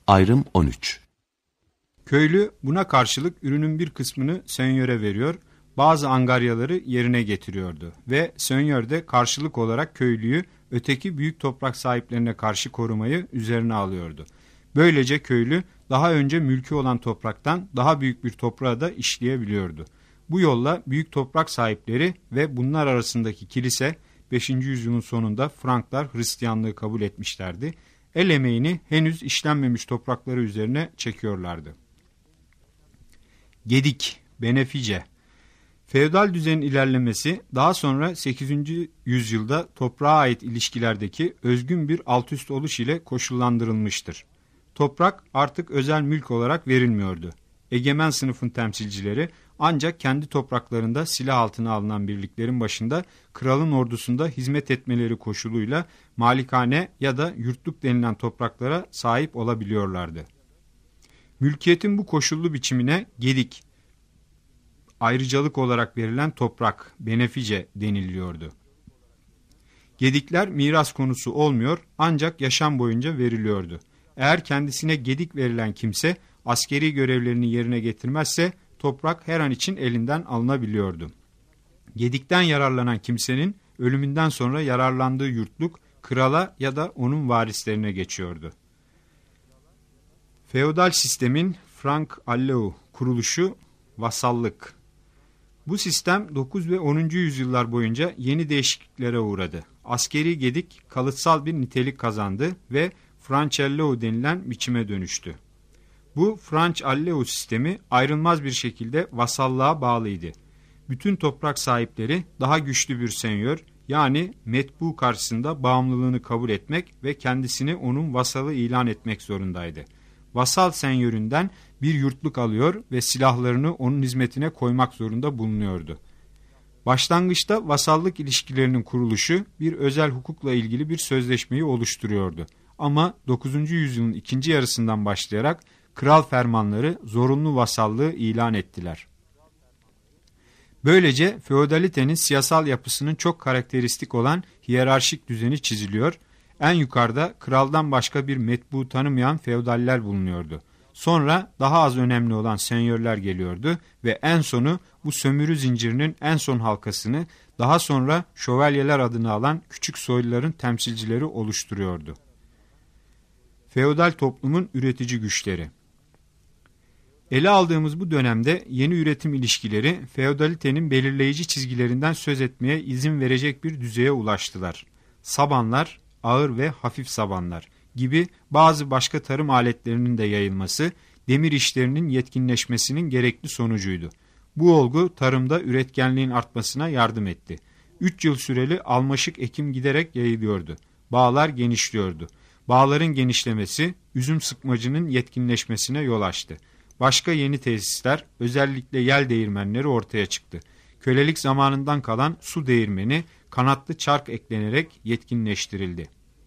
Ayrım 13. Köylü buna karşılık ürünün bir kısmını senyöre veriyor, bazı angaryaları yerine getiriyordu ve senyör de karşılık olarak köylüyü öteki büyük toprak sahiplerine karşı korumayı üzerine alıyordu. Böylece köylü daha önce mülkü olan topraktan daha büyük bir toprağa da işleyebiliyordu. Bu yolla büyük toprak sahipleri ve bunlar arasındaki kilise 5. yüzyılın sonunda Franklar Hristiyanlığı kabul etmişlerdi. El emeğini henüz işlenmemiş toprakları üzerine çekiyorlardı. Gedik, benefice. Feodal düzenin ilerlemesi daha sonra 8. yüzyılda toprağa ait ilişkilerdeki özgün bir altüst oluş ile koşullandırılmıştır. Toprak artık özel mülk olarak verilmiyordu. Egemen sınıfın temsilcileri ancak kendi topraklarında silah altına alınan birliklerin başında kralın ordusunda hizmet etmeleri koşuluyla malikane ya da yurtluk denilen topraklara sahip olabiliyorlardı. Mülkiyetin bu koşullu biçimine gedik, ayrıcalık olarak verilen toprak, benefice deniliyordu. Gedikler miras konusu olmuyor ancak yaşam boyunca veriliyordu. Eğer kendisine gedik verilen kimse askeri görevlerini yerine getirmezse toprak her an için elinden alınabiliyordu. Gedikten yararlanan kimsenin ölümünden sonra yararlandığı yurtluk krala ya da onun varislerine geçiyordu. Feodal sistemin Frank-Alleu kuruluşu vasallık. Bu sistem 9 ve 10. yüzyıllar boyunca yeni değişikliklere uğradı. Askeri gedik kalıtsal bir nitelik kazandı ve Frank-Alleu denilen biçime dönüştü. Bu Frank-Alleu sistemi ayrılmaz bir şekilde vasallığa bağlıydı. Bütün toprak sahipleri daha güçlü bir senyör yani metbu karşısında bağımlılığını kabul etmek ve kendisini onun vasalı ilan etmek zorundaydı. Vasal senyöründen bir yurtluk alıyor ve silahlarını onun hizmetine koymak zorunda bulunuyordu. Başlangıçta vasallık ilişkilerinin kuruluşu bir özel hukukla ilgili bir sözleşmeyi oluşturuyordu. Ama 9. yüzyılın ikinci yarısından başlayarak kral fermanları zorunlu vasallığı ilan ettiler. Böylece feodalitenin siyasal yapısının çok karakteristik olan hiyerarşik düzeni çiziliyor. En yukarıda kraldan başka bir metbu tanımayan feodaller bulunuyordu. Sonra daha az önemli olan senyörler geliyordu ve en sonu bu sömürü zincirinin en son halkasını daha sonra şövalyeler adını alan küçük soyluların temsilcileri oluşturuyordu. Feodal toplumun üretici güçleri. Ele aldığımız bu dönemde yeni üretim ilişkileri feodalitenin belirleyici çizgilerinden söz etmeye izin verecek bir düzeye ulaştılar. Sabanlar, ağır ve hafif sabanlar gibi bazı başka tarım aletlerinin de yayılması, demir işlerinin yetkinleşmesinin gerekli sonucuydu. Bu olgu tarımda üretkenliğin artmasına yardım etti. 3 yıl süreli almaşık ekim giderek yayılıyordu. Bağlar genişliyordu. Bağların genişlemesi, üzüm sıkmacının yetkinleşmesine yol açtı. Başka yeni tesisler, özellikle yel değirmenleri ortaya çıktı. Kölelik zamanından kalan su değirmeni, kanatlı çark eklenerek yetkinleştirildi.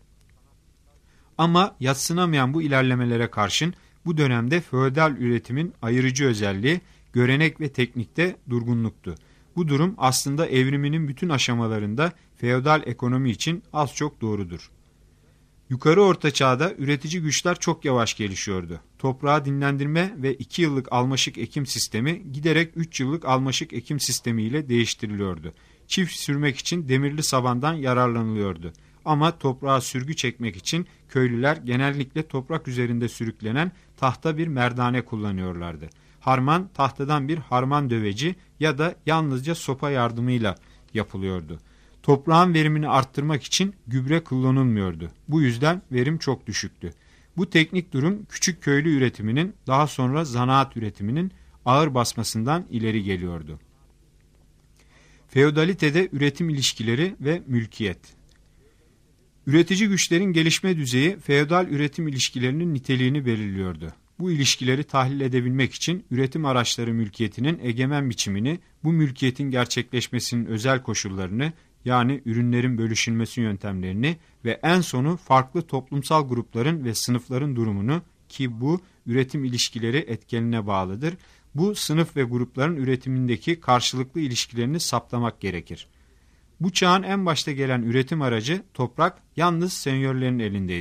Ama yadsınamayan bu ilerlemelere karşın bu dönemde feodal üretimin ayırıcı özelliği görenek ve teknikte durgunluktu. Bu durum aslında evriminin bütün aşamalarında feodal ekonomi için az çok doğrudur. Yukarı Orta Çağ'da üretici güçler çok yavaş gelişiyordu. Toprağı dinlendirme ve 2 yıllık almaşık ekim sistemi giderek 3 yıllık almaşık ekim sistemiyle değiştiriliyordu. Çift sürmek için demirli sabandan yararlanılıyordu. Ama toprağa sürgü çekmek için köylüler genellikle toprak üzerinde sürüklenen tahta bir merdane kullanıyorlardı. Harman tahtadan bir harman döveci ya da yalnızca sopa yardımıyla yapılıyordu. Toprağın verimini arttırmak için gübre kullanılmıyordu. Bu yüzden verim çok düşüktü. Bu teknik durum küçük köylü üretiminin daha sonra zanaat üretiminin ağır basmasından ileri geliyordu. Feodalitede üretim ilişkileri ve mülkiyet. Üretici güçlerin gelişme düzeyi feodal üretim ilişkilerinin niteliğini belirliyordu. Bu ilişkileri tahlil edebilmek için üretim araçları mülkiyetinin egemen biçimini, bu mülkiyetin gerçekleşmesinin özel koşullarını, yani ürünlerin bölüşülmesi yöntemlerini ve en sonu farklı toplumsal grupların ve sınıfların durumunu, ki bu üretim ilişkileri etkenine bağlıdır, bu sınıf ve grupların üretimindeki karşılıklı ilişkilerini saptamak gerekir. Bu çağın en başta gelen üretim aracı toprak yalnız senyörlerin elindeydi.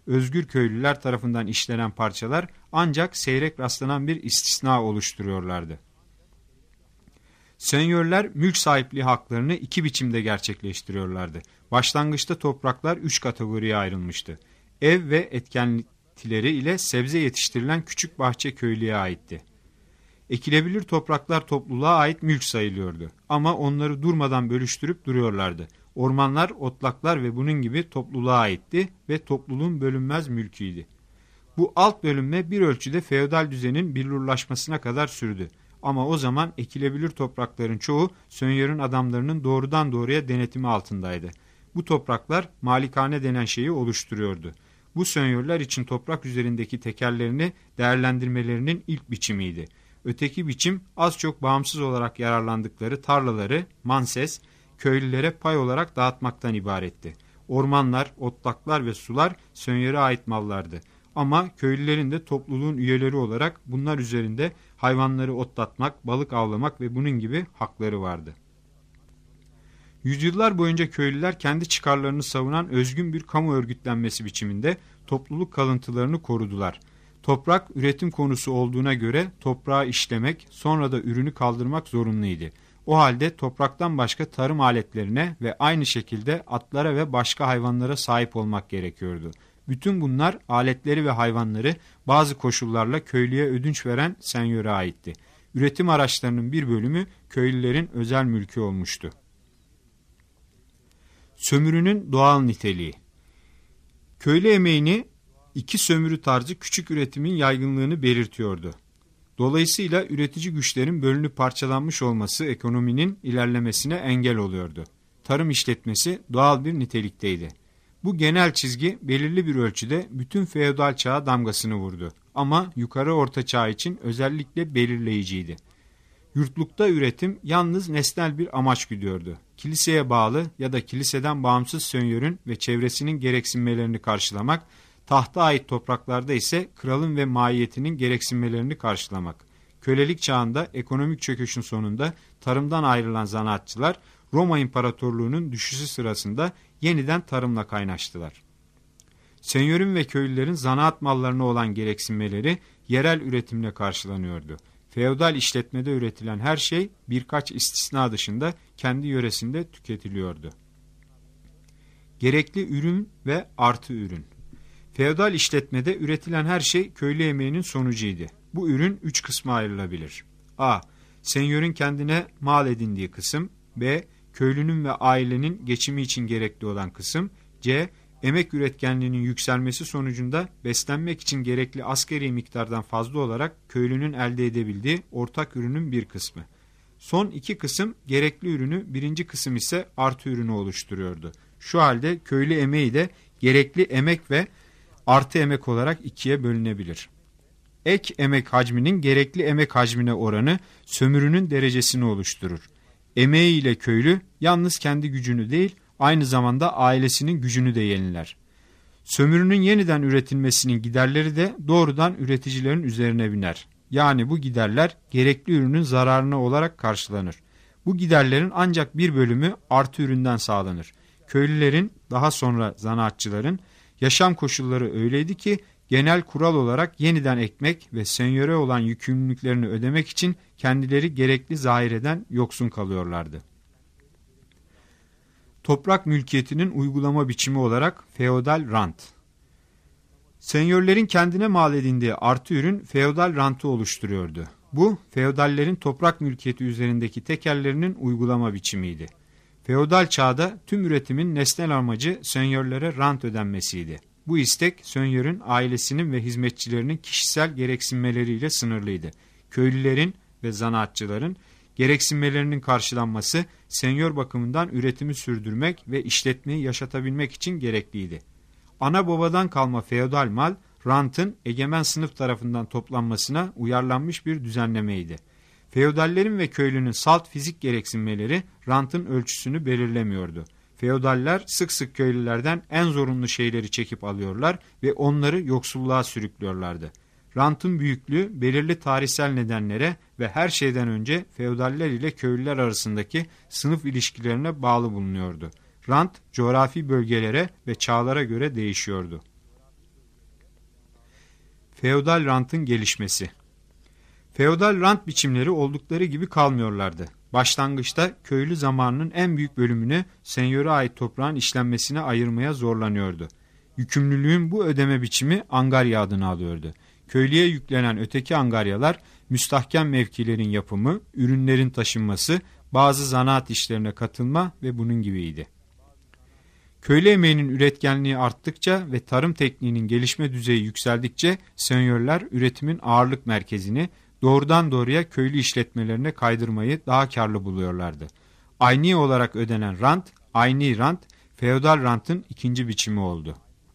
özgür köylüler tarafından işlenen parçalar ancak seyrek rastlanan bir istisna oluşturuyorlardı. Senyörler mülk sahipliği haklarını iki biçimde gerçekleştiriyorlardı. Başlangıçta topraklar 3 kategoriye ayrılmıştı. Ev ve etkinlikleri ile sebze yetiştirilen küçük bahçe köylüye aitti. Ekilebilir topraklar topluluğa ait mülk sayılıyordu ama onları durmadan bölüştürüp duruyorlardı. Ormanlar, otlaklar ve bunun gibi topluluğa aitti ve topluluğun bölünmez mülküydü. Bu alt bölünme bir ölçüde feodal düzenin billurlaşmasına kadar sürdü. Ama o zaman ekilebilir toprakların çoğu Sönyör'ün adamlarının doğrudan doğruya denetimi altındaydı. Bu topraklar malikane denen şeyi oluşturuyordu. Bu Sönyörler için toprak üzerindeki tekerlerini değerlendirmelerinin ilk biçimiydi. Öteki biçim az çok bağımsız olarak yararlandıkları tarlaları, manses, köylülere pay olarak dağıtmaktan ibaretti. Ormanlar, otlaklar ve sular Sönyör'e ait mallardı. Ama köylülerin de topluluğun üyeleri olarak bunlar üzerinde hayvanları otlatmak, balık avlamak ve bunun gibi hakları vardı. Yüzyıllar boyunca köylüler kendi çıkarlarını savunan özgün bir kamu örgütlenmesi biçiminde topluluk kalıntılarını korudular. Toprak üretim konusu olduğuna göre toprağı işlemek, sonra da ürünü kaldırmak zorunluydu. O halde topraktan başka tarım aletlerine ve aynı şekilde atlara ve başka hayvanlara sahip olmak gerekiyordu. Bütün bunlar aletleri ve hayvanları bazı koşullarla köylüye ödünç veren senyöre aitti. Üretim araçlarının bir bölümü köylülerin özel mülkü olmuştu. Sömürünün doğal niteliği. Köylü emeğini iki sömürü tarzı küçük üretimin yaygınlığını belirtiyordu. Dolayısıyla üretici güçlerin bölünüp parçalanmış olması ekonominin ilerlemesine engel oluyordu. Tarım işletmesi doğal bir nitelikteydi. Bu genel çizgi belirli bir ölçüde bütün feodal çağa damgasını vurdu. Ama yukarı orta çağ için özellikle belirleyiciydi. Yurtlukta üretim yalnız nesnel bir amaç güdüyordu. Kiliseye bağlı ya da kiliseden bağımsız Sönyör'ün ve çevresinin gereksinmelerini karşılamak, tahta ait topraklarda ise kralın ve maiyetinin gereksinmelerini karşılamak. Kölelik çağında ekonomik çöküşün sonunda tarımdan ayrılan zanaatçılar Roma İmparatorluğu'nun düşüşü sırasında yeniden tarımla kaynaştılar. Senyörün ve köylülerin zanaat mallarına olan gereksinmeleri yerel üretimle karşılanıyordu. Feodal işletmede üretilen her şey birkaç istisna dışında kendi yöresinde tüketiliyordu. Gerekli ürün ve artı ürün. Feodal işletmede üretilen her şey köylü emeğinin sonucuydu. Bu ürün 3 kısma ayrılabilir. A. Senyörün kendine mal edindiği kısım. B. Köylünün ve ailenin geçimi için gerekli olan kısım. C. Emek üretkenliğinin yükselmesi sonucunda beslenmek için gerekli asgari miktardan fazla olarak köylünün elde edebildiği ortak ürünün bir kısmı. Son iki kısım gerekli ürünü, birinci kısım ise artı ürünü oluşturuyordu. Şu halde köylü emeği de gerekli emek ve artı emek olarak ikiye bölünebilir. Ek emek hacminin gerekli emek hacmine oranı sömürünün derecesini oluşturur. Emeğiyle köylü yalnız kendi gücünü değil, aynı zamanda ailesinin gücünü de yeniler. Sömürünün yeniden üretilmesinin giderleri de doğrudan üreticilerin üzerine biner. Yani bu giderler gerekli ürünün zararına olarak karşılanır. Bu giderlerin ancak bir bölümü artı üründen sağlanır. Köylülerin, daha sonra zanaatçıların yaşam koşulları öyleydi ki genel kural olarak yeniden ekmek ve senyöre olan yükümlülüklerini ödemek için kendileri gerekli zahireden yoksun kalıyorlardı. Toprak mülkiyetinin uygulama biçimi olarak feodal rant. Senyörlerin kendine mal edindiği artı ürün feodal rantı oluşturuyordu. Bu, feodallerin toprak mülkiyeti üzerindeki tekellerinin uygulama biçimiydi. Feodal çağda tüm üretimin nesnel amacı senyörlere rant ödenmesiydi. Bu istek senyörün ailesinin ve hizmetçilerinin kişisel gereksinmeleriyle sınırlıydı. Köylülerin ve zanaatçıların gereksinmelerinin karşılanması senyör bakımından üretimi sürdürmek ve işletmeyi yaşatabilmek için gerekliydi. Ana babadan kalma feodal mal, rantın egemen sınıf tarafından toplanmasına uyarlanmış bir düzenlemeydi. Feodallerin ve köylünün salt fizik gereksinmeleri rantın ölçüsünü belirlemiyordu. Feodaller sık sık köylülerden en zorunlu şeyleri çekip alıyorlar ve onları yoksulluğa sürüklüyorlardı. Rantın büyüklüğü belirli tarihsel nedenlere ve her şeyden önce feodaller ile köylüler arasındaki sınıf ilişkilerine bağlı bulunuyordu. Rant coğrafi bölgelere ve çağlara göre değişiyordu. Feodal rantın gelişmesi. Feodal rant biçimleri oldukları gibi kalmıyorlardı. Başlangıçta köylü zamanının en büyük bölümünü senyöre ait toprağın işlenmesine ayırmaya zorlanıyordu. Yükümlülüğün bu ödeme biçimi angarya adını alıyordu. Köylüye yüklenen öteki angaryalar müstahkem mevkilerin yapımı, ürünlerin taşınması, bazı zanaat işlerine katılma ve bunun gibiydi. Köylü emeğinin üretkenliği arttıkça ve tarım tekniğinin gelişme düzeyi yükseldikçe senyörler üretimin ağırlık merkezini doğrudan doğruya köylü işletmelerine kaydırmayı daha karlı buluyorlardı. Ayni olarak ödenen rant, ayni rant, feodal rantın ikinci biçimi oldu.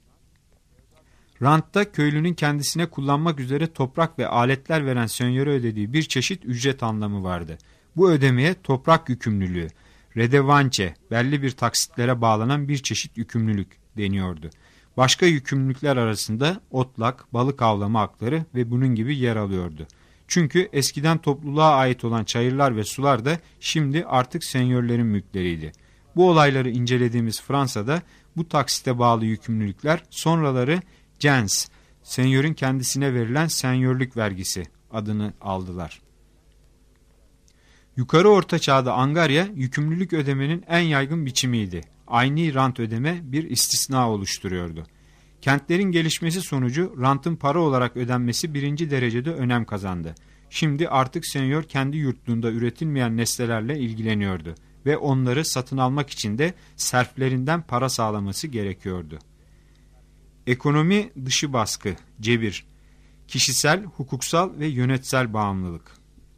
Rantta köylünün kendisine kullanmak üzere toprak ve aletler veren senyöre ödediği bir çeşit ücret anlamı vardı. Bu ödemeye toprak yükümlülüğü, redevance, belli bir taksitlere bağlanan bir çeşit yükümlülük deniyordu. Başka yükümlülükler arasında otlak, balık avlama hakları ve bunun gibi yer alıyordu. Çünkü eskiden topluluğa ait olan çayırlar ve sular da şimdi artık senyörlerin mülkleriydi. Bu olayları incelediğimiz Fransa'da bu taksite bağlı yükümlülükler sonraları gens, senyörün kendisine verilen senyörlük vergisi adını aldılar. Yukarı Orta Çağ'da angarya yükümlülük ödemenin en yaygın biçimiydi. Ayni rant ödeme bir istisna oluşturuyordu. Kentlerin gelişmesi sonucu rantın para olarak ödenmesi birinci derecede önem kazandı. Şimdi artık senyör kendi yurtluğunda üretilmeyen nesnelerle ilgileniyordu ve onları satın almak için de serflerinden para sağlaması gerekiyordu. Ekonomi dışı baskı, cebir, kişisel, hukuksal ve yönetsel bağımlılık.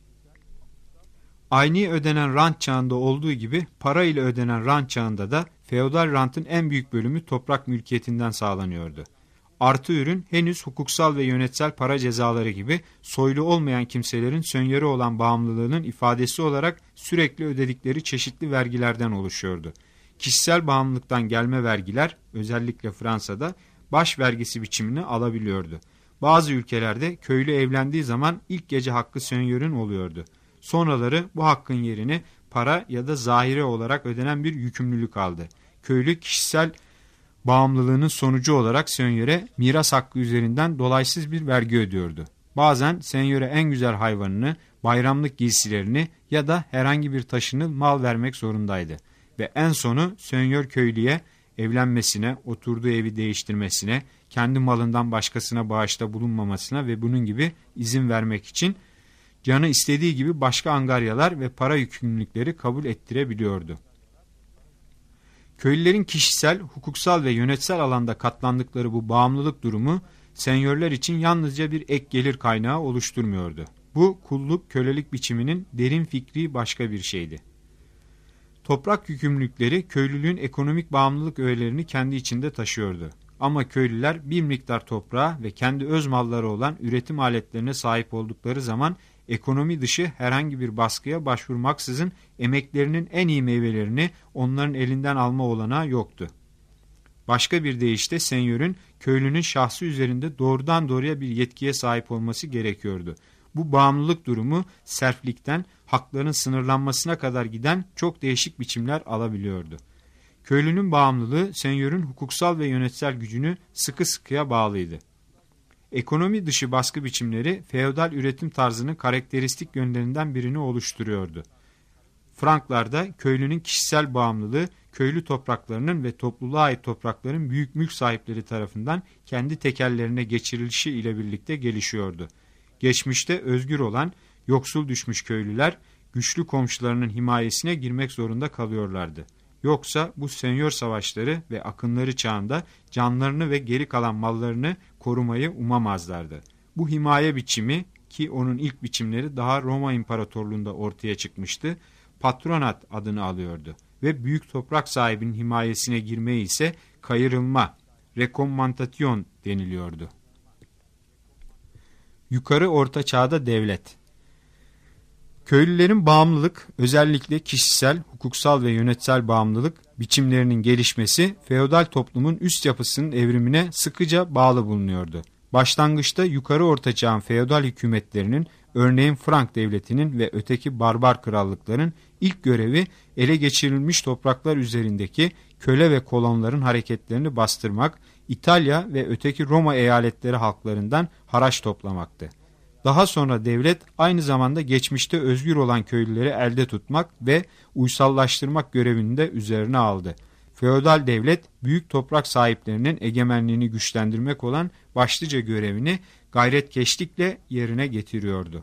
Ayni ödenen rant çağında olduğu gibi para ile ödenen rant çağında da feodal rantın en büyük bölümü toprak mülkiyetinden sağlanıyordu. Artı ürün henüz hukuksal ve yönetsel para cezaları gibi soylu olmayan kimselerin senyöre olan bağımlılığının ifadesi olarak sürekli ödedikleri çeşitli vergilerden oluşuyordu. Kişisel bağımlılıktan gelme vergiler özellikle Fransa'da baş vergisi biçimini alabiliyordu. Bazı ülkelerde köylü evlendiği zaman ilk gece hakkı senyörün oluyordu. Sonraları bu hakkın yerini para ya da zahire olarak ödenen bir yükümlülük aldı. Köylü kişisel bağımlılığının sonucu olarak senyöre miras hakkı üzerinden dolaysız bir vergi ödüyordu. Bazen senyöre en güzel hayvanını, bayramlık giysilerini ya da herhangi bir taşını mal vermek zorundaydı. Ve en sonu senyör köylüye evlenmesine, oturduğu evi değiştirmesine, kendi malından başkasına bağışta bulunmamasına ve bunun gibi izin vermek için canı istediği gibi başka angaryalar ve para yükümlülükleri kabul ettirebiliyordu. Köylülerin kişisel, hukuksal ve yönetsel alanda katlandıkları bu bağımlılık durumu senyörler için yalnızca bir ek gelir kaynağı oluşturmuyordu. Bu kulluk, kölelik biçiminin derin fikri başka bir şeydi. Toprak yükümlülükleri köylülüğün ekonomik bağımlılık öğelerini kendi içinde taşıyordu. Ama köylüler bir miktar toprağa ve kendi öz malları olan üretim aletlerine sahip oldukları zaman ekonomi dışı herhangi bir baskıya başvurmaksızın emeklerinin en iyi meyvelerini onların elinden alma olanağı yoktu. Başka bir deyişle senyörün köylünün şahsı üzerinde doğrudan doğruya bir yetkiye sahip olması gerekiyordu. Bu bağımlılık durumu serflikten hakların sınırlanmasına kadar giden çok değişik biçimler alabiliyordu. Köylünün bağımlılığı senyörün hukuksal ve yönetsel gücünü sıkı sıkıya bağlıydı. Ekonomi dışı baskı biçimleri feodal üretim tarzının karakteristik yönlerinden birini oluşturuyordu. Franklarda köylünün kişisel bağımlılığı köylü topraklarının ve topluluğa ait toprakların büyük mülk sahipleri tarafından kendi tekellerine geçirilişi ile birlikte gelişiyordu. Geçmişte özgür olan yoksul düşmüş köylüler güçlü komşularının himayesine girmek zorunda kalıyorlardı. Yoksa bu senyör savaşları ve akınları çağında canlarını ve geri kalan mallarını korumayı umamazlardı. Bu himaye biçimi ki onun ilk biçimleri daha Roma İmparatorluğu'nda ortaya çıkmıştı, patronat adını alıyordu ve büyük toprak sahibinin himayesine girmeyi ise kayırılma, rekommantasyon deniliyordu. Yukarı Orta Çağ'da devlet. Köylülerin bağımlılık, özellikle kişisel, hukuksal ve yönetsel bağımlılık biçimlerinin gelişmesi feodal toplumun üst yapısının evrimine sıkıca bağlı bulunuyordu. Başlangıçta yukarı ortaçağın feodal hükümetlerinin, örneğin Frank devletinin ve öteki barbar krallıkların ilk görevi ele geçirilmiş topraklar üzerindeki köle ve kolonların hareketlerini bastırmak, İtalya ve öteki Roma eyaletleri halklarından haraç toplamaktı. Daha sonra devlet aynı zamanda geçmişte özgür olan köylüleri elde tutmak ve uysallaştırmak görevini de üzerine aldı. Feodal devlet büyük toprak sahiplerinin egemenliğini güçlendirmek olan başlıca görevini gayretkeşlikle yerine getiriyordu.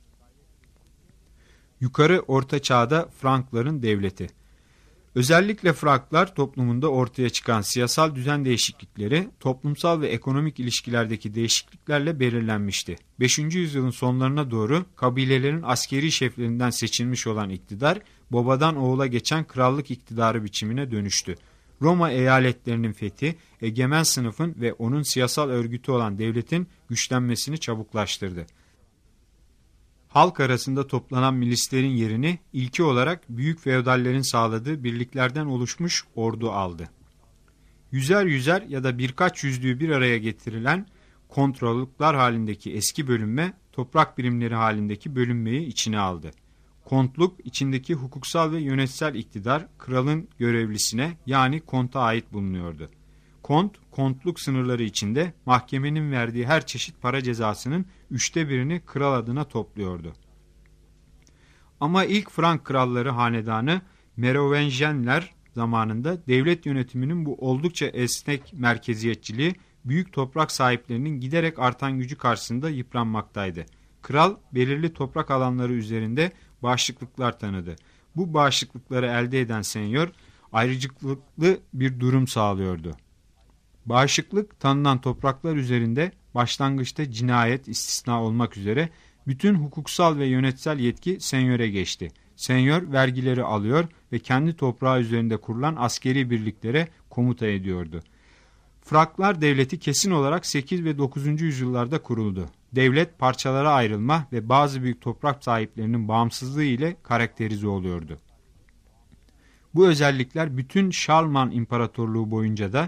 Yukarı Orta Çağ'da Frankların devleti. Özellikle Franklar toplumunda ortaya çıkan siyasal düzen değişiklikleri toplumsal ve ekonomik ilişkilerdeki değişikliklerle belirlenmişti. 5. yüzyılın sonlarına doğru kabilelerin askeri şeflerinden seçilmiş olan iktidar, babadan oğula geçen krallık iktidarı biçimine dönüştü. Roma eyaletlerinin fethi, egemen sınıfın ve onun siyasal örgütü olan devletin güçlenmesini çabuklaştırdı. Halk arasında toplanan milislerin yerini ilki olarak büyük feodallerin sağladığı birliklerden oluşmuş ordu aldı. Yüzer yüzer ya da birkaç yüzlüğü bir araya getirilen kontrolluklar halindeki eski bölünme, toprak birimleri halindeki bölünmeyi içine aldı. Kontluk içindeki hukuksal ve yönetsel iktidar kralın görevlisine yani konta ait bulunuyordu. Kont, kontluk sınırları içinde mahkemenin verdiği her çeşit para cezasının 1/3'ünü kral adına topluyordu. Ama ilk Frank kralları hanedanı Merovingienler zamanında devlet yönetiminin bu oldukça esnek merkeziyetçiliği büyük toprak sahiplerinin giderek artan gücü karşısında yıpranmaktaydı. Kral belirli toprak alanları üzerinde bağışıklıklar tanıdı. Bu bağışıklıkları elde eden senyor ayrıcalıklı bir durum sağlıyordu. Bağışıklık tanınan topraklar üzerinde başlangıçta cinayet istisna olmak üzere bütün hukuksal ve yönetsel yetki senyöre geçti. Senyor vergileri alıyor ve kendi toprağı üzerinde kurulan askeri birliklere komuta ediyordu. Franklar devleti kesin olarak 8 ve 9. yüzyıllarda kuruldu. Devlet parçalara ayrılma ve bazı büyük toprak sahiplerinin bağımsızlığı ile karakterize oluyordu. Bu özellikler bütün Şarlman İmparatorluğu boyunca da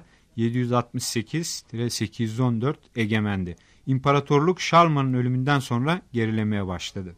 768-814 egemendi. İmparatorluk Şarlman'ın ölümünden sonra gerilemeye başladı.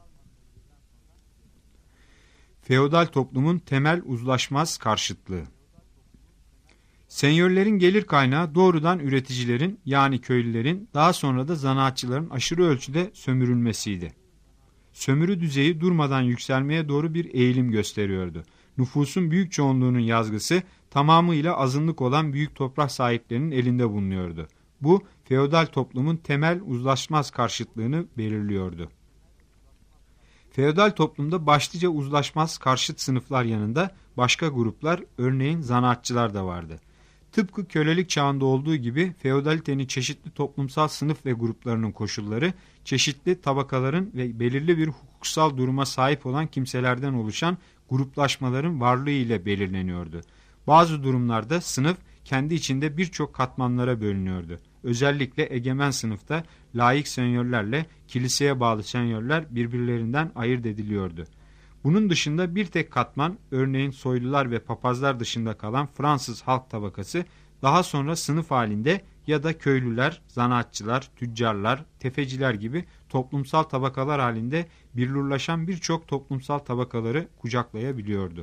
Feodal toplumun temel uzlaşmaz karşıtlığı. Senyörlerin gelir kaynağı doğrudan üreticilerin yani köylülerin daha sonra da zanaatçıların aşırı ölçüde sömürülmesiydi. Sömürü düzeyi durmadan yükselmeye doğru bir eğilim gösteriyordu. Nüfusun büyük çoğunluğunun yazgısı tamamıyla azınlık olan büyük toprak sahiplerinin elinde bulunuyordu. Bu feodal toplumun temel uzlaşmaz karşıtlığını belirliyordu. Feodal toplumda başlıca uzlaşmaz karşıt sınıflar yanında başka gruplar, örneğin zanaatçılar da vardı. Tıpkı kölelik çağında olduğu gibi feodalitenin çeşitli toplumsal sınıf ve gruplarının koşulları, çeşitli tabakaların ve belirli bir hukuksal duruma sahip olan kimselerden oluşan gruplaşmaların varlığı ile belirleniyordu. Bazı durumlarda sınıf kendi içinde birçok katmanlara bölünüyordu. Özellikle egemen sınıfta laik senyörlerle kiliseye bağlı senyörler birbirlerinden ayırt ediliyordu. Bunun dışında bir tek katman, örneğin soylular ve papazlar dışında kalan Fransız halk tabakası daha sonra sınıf halinde ya da köylüler, zanaatçılar, tüccarlar, tefeciler gibi toplumsal tabakalar halinde billurlaşan birçok toplumsal tabakaları kucaklayabiliyordu.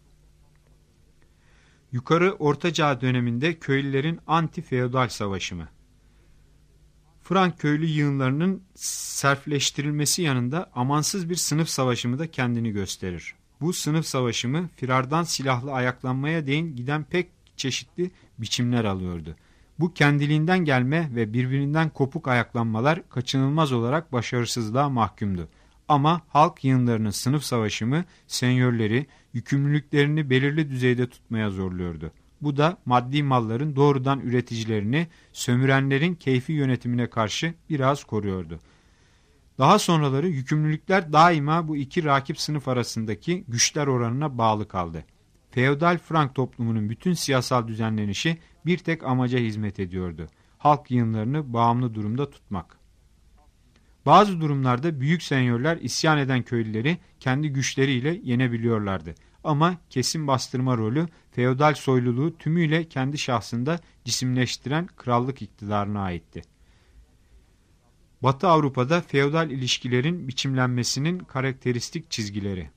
Yukarı Orta Çağ döneminde köylülerin anti-feodal savaşımı. Frank köylü yığınlarının serfleştirilmesi yanında amansız bir sınıf savaşımı da kendini gösterir. Bu sınıf savaşımı firardan silahlı ayaklanmaya değin giden pek çeşitli biçimler alıyordu. Bu kendiliğinden gelme ve birbirinden kopuk ayaklanmalar kaçınılmaz olarak başarısızlığa mahkumdu. Ama halk yığınlarının sınıf savaşımı senyörleri yükümlülüklerini belirli düzeyde tutmaya zorluyordu. Bu da maddi malların doğrudan üreticilerini sömürenlerin keyfi yönetimine karşı biraz koruyordu. Daha sonraları yükümlülükler daima bu iki rakip sınıf arasındaki güçler oranına bağlı kaldı. Feodal Frank toplumunun bütün siyasal düzenlenişi bir tek amaca hizmet ediyordu: halk yığınlarını bağımlı durumda tutmak. Bazı durumlarda büyük senyörler isyan eden köylüleri kendi güçleriyle yenebiliyorlardı. Ama kesin bastırma rolü feodal soyluluğu tümüyle kendi şahsında cisimleştiren krallık iktidarına aitti. Batı Avrupa'da feodal ilişkilerin biçimlenmesinin karakteristik çizgileri.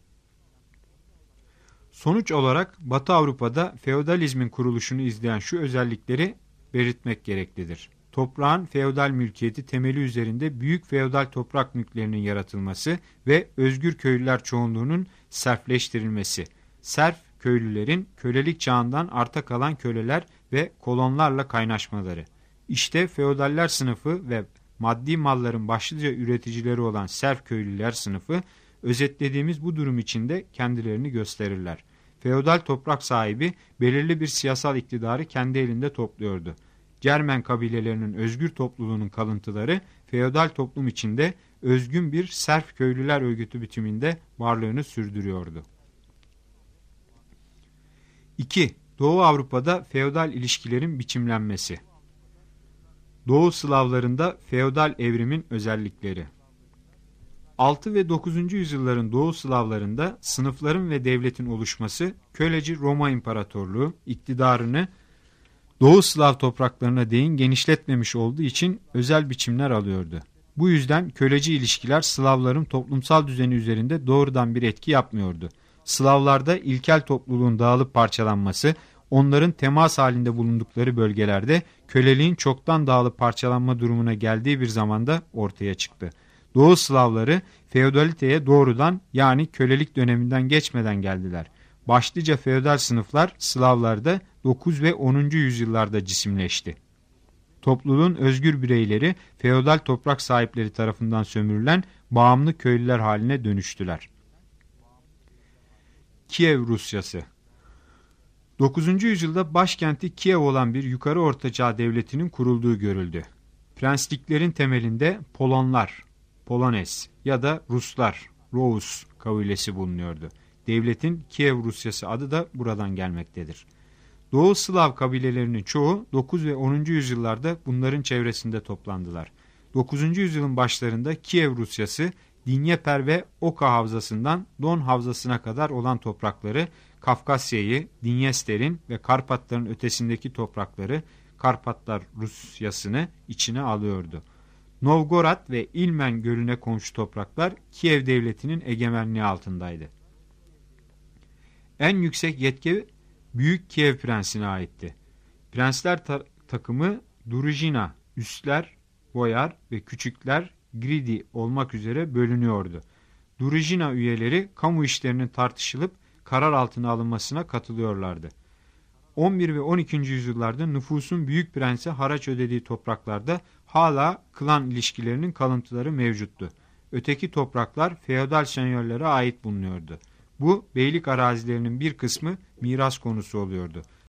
Sonuç olarak Batı Avrupa'da feodalizmin kuruluşunu izleyen şu özellikleri belirtmek gereklidir. Toprağın feodal mülkiyeti temeli üzerinde büyük feodal toprak mülklerinin yaratılması ve özgür köylüler çoğunluğunun serfleştirilmesi. Serf köylülerin kölelik çağından arta kalan köleler ve kolonlarla kaynaşmaları. İşte feodaller sınıfı ve maddi malların başlıca üreticileri olan serf köylüler sınıfı özetlediğimiz bu durum içinde kendilerini gösterirler. Feodal toprak sahibi belirli bir siyasal iktidarı kendi elinde topluyordu. Cermen kabilelerinin özgür topluluğunun kalıntıları feodal toplum içinde özgün bir serf köylüler örgütü biçiminde varlığını sürdürüyordu. 2. Doğu Avrupa'da feodal ilişkilerin biçimlenmesi. Doğu Slavlarında feodal evrimin özellikleri. 6 ve 9. yüzyılların Doğu Slavlarında sınıfların ve devletin oluşması köleci Roma İmparatorluğu iktidarını Doğu Slav topraklarına değin genişletmemiş olduğu için özel biçimler alıyordu. Bu yüzden köleci ilişkiler Slavların toplumsal düzeni üzerinde doğrudan bir etki yapmıyordu. Slavlarda ilkel topluluğun dağılıp parçalanması, onların temas halinde bulundukları bölgelerde köleliğin çoktan dağılıp parçalanma durumuna geldiği bir zamanda ortaya çıktı. Doğu Slavları feodaliteye doğrudan yani kölelik döneminden geçmeden geldiler. Başlıca feodal sınıflar Slavlarda 9 ve 10. yüzyıllarda cisimleşti. Topluluğun özgür bireyleri feodal toprak sahipleri tarafından sömürülen bağımlı köylüler haline dönüştüler. Kiev Rusyası. 9. yüzyılda başkenti Kiev olan bir yukarı ortaçağ devletinin kurulduğu görüldü. Prensliklerin temelinde Polonlar, Polones ya da Ruslar, Rus kabilesi bulunuyordu. Devletin Kiev Rusyası adı da buradan gelmektedir. Doğu Slav kabilelerinin çoğu 9 ve 10. yüzyıllarda bunların çevresinde toplandılar. 9. yüzyılın başlarında Kiev Rusyası, Dinyeper ve Oka havzasından Don havzasına kadar olan toprakları, Kafkasya'yı, Dinyester'in ve Karpatların ötesindeki toprakları, Karpatlar Rusyası'nı içine alıyordu. Novgorod ve İlmen Gölü'ne komşu topraklar Kiev Devleti'nin egemenliği altındaydı. En yüksek yetki Büyük Kiev Prensi'ne aitti. Prensler takımı Drujina, üstler, boyar ve küçükler gridi olmak üzere bölünüyordu. Drujina üyeleri kamu işlerinin tartışılıp karar altına alınmasına katılıyorlardı. 11 ve 12. yüzyıllarda nüfusun büyük prense haraç ödediği topraklarda hala klan ilişkilerinin kalıntıları mevcuttu. Öteki topraklar feodal senyörlere ait bulunuyordu. Bu beylik arazilerinin bir kısmı miras konusu oluyordu.